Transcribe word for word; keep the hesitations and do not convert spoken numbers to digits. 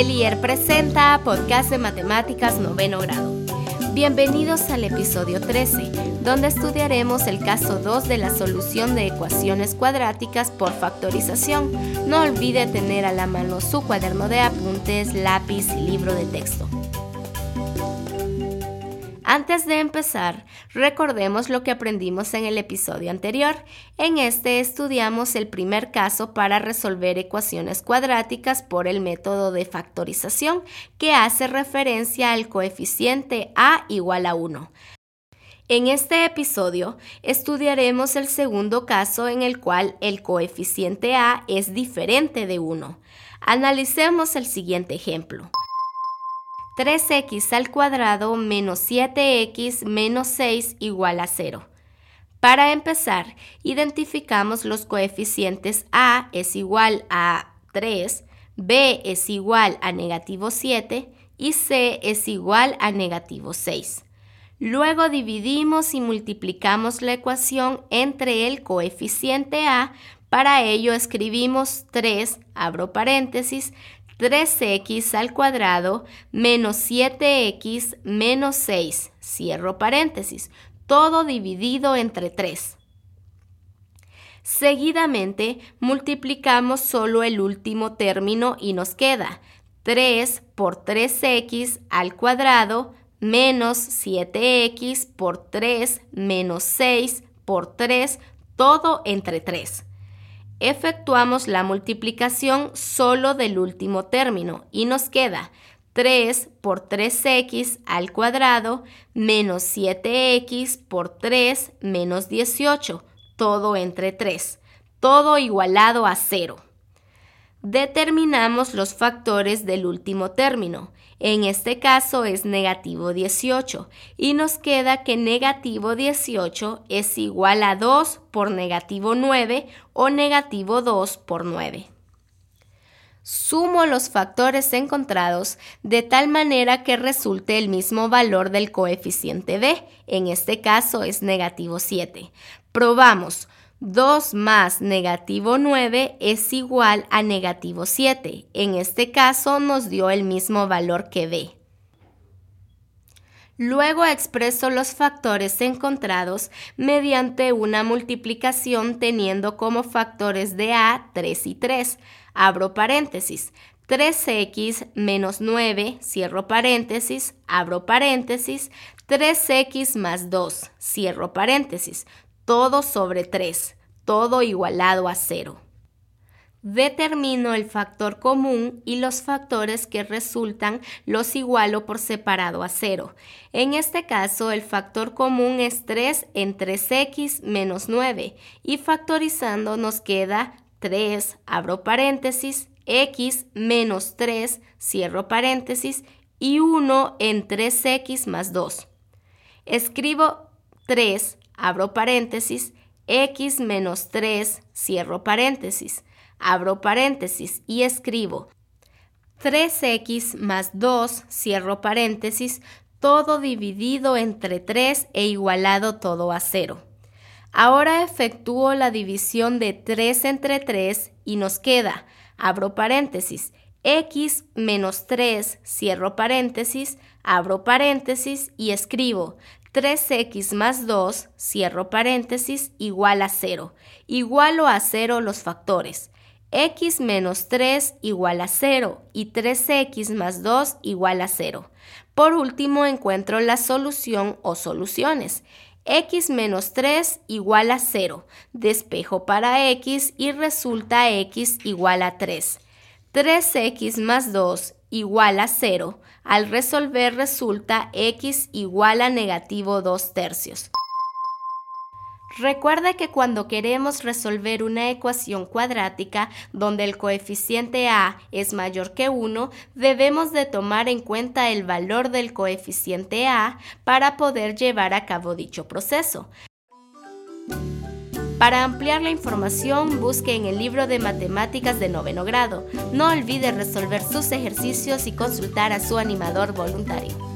El I E R presenta Podcast de Matemáticas Noveno Grado. Bienvenidos al episodio trece, donde estudiaremos el caso dos de la solución de ecuaciones cuadráticas por factorización. No olvide tener a la mano su cuaderno de apuntes, lápiz y libro de texto. Antes de empezar, recordemos lo que aprendimos en el episodio anterior. En este estudiamos el primer caso para resolver ecuaciones cuadráticas por el método de factorización, que hace referencia al coeficiente a igual a uno. En este episodio estudiaremos el segundo caso en el cual el coeficiente a es diferente de uno. Analicemos el siguiente ejemplo. tres x al cuadrado menos siete x menos seis igual a cero. Para empezar, identificamos los coeficientes a es igual a tres, b es igual a negativo siete y c es igual a negativo seis. Luego dividimos y multiplicamos la ecuación entre el coeficiente a. Para ello escribimos tres, abro paréntesis, tres x al cuadrado menos siete x menos seis, cierro paréntesis, todo dividido entre tres. Seguidamente multiplicamos solo el último término y nos queda tres por tres x al cuadrado menos siete x por tres menos seis por tres, todo entre tres. Efectuamos la multiplicación solo del último término y nos queda tres por tres x al cuadrado menos siete x por tres menos dieciocho, todo entre tres, todo igualado a cero. Determinamos los factores del último término. En este caso es negativo dieciocho y nos queda que negativo dieciocho es igual a dos por negativo nueve o negativo dos por nueve. Sumo los factores encontrados de tal manera que resulte el mismo valor del coeficiente b, en este caso es negativo siete. Probamos. dos más negativo nueve es igual a negativo siete. En este caso nos dio el mismo valor que b. Luego expreso los factores encontrados mediante una multiplicación teniendo como factores de a tres y tres. Abro paréntesis. tres x menos nueve, cierro paréntesis, abro paréntesis, tres x más dos, cierro paréntesis. Todo sobre tres, todo igualado a cero. Determino el factor común y los factores que resultan los igualo por separado a cero. En este caso, el factor común es tres en tres x menos nueve y factorizando nos queda tres, abro paréntesis, x menos tres, cierro paréntesis y uno en tres x más dos. Escribo tres, abro paréntesis, x menos tres, cierro paréntesis, abro paréntesis y escribo tres x más dos, cierro paréntesis, todo dividido entre tres e igualado todo a cero. Ahora efectúo la división de tres entre tres y nos queda, abro paréntesis, x menos tres, cierro paréntesis, abro paréntesis y escribo tres x más dos, cierro paréntesis, igual a cero. Igualo a cero los factores. X menos tres igual a cero y tres x más dos igual a cero. Por último encuentro la solución o soluciones. X menos tres igual a cero. Despejo para x y resulta x igual a tres. tres x más dos igual a cero. Al resolver resulta x igual a negativo dos tercios. Recuerda que cuando queremos resolver una ecuación cuadrática donde el coeficiente a es mayor que uno, debemos de tomar en cuenta el valor del coeficiente a para poder llevar a cabo dicho proceso. Para ampliar la información, busque en el libro de matemáticas de noveno grado. No olvide resolver sus ejercicios y consultar a su animador voluntario.